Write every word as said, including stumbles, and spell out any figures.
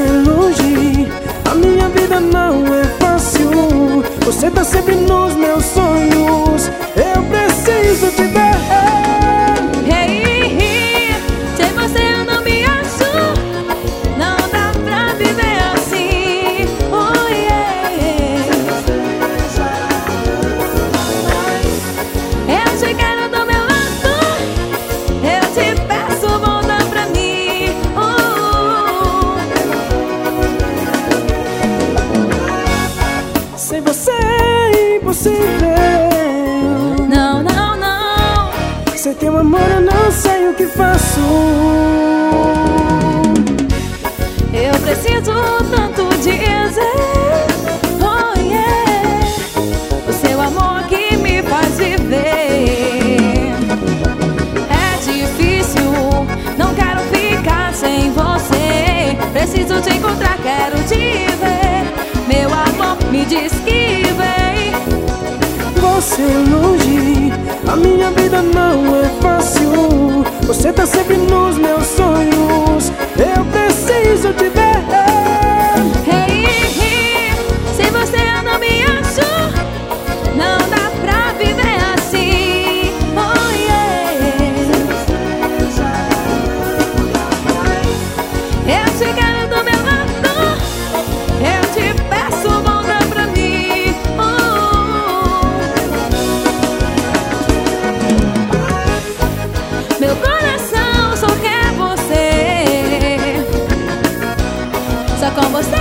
longe, a minha vida não é fácil. Você tá sempre nos meus sonhos, eu preciso te ver. Hey, sem você eu não me acho, não dá pra viver assim. Oh, yeah. Eu te quero do meu lado, eu te peço volta pra mim. Oh. Sem você é impossível. Não, não, não. Sem teu amor eu não sei o que faço. Eu preciso tanto dizer, oh yeah, o seu amor que me faz viver. É difícil, não quero ficar sem você. Preciso te encontrar, quero te ver. Meu amor me diz que vem. Você longe, a minha vida não é fácil. Você tá sempre nos meus sonhos, eu preciso te ver. Hey, sem você eu não me acho, não dá pra viver assim. Oh yeah. Eu te quero do meu lado, eu te peço volta pra mim. Oh. Meu coração só quer você, só com você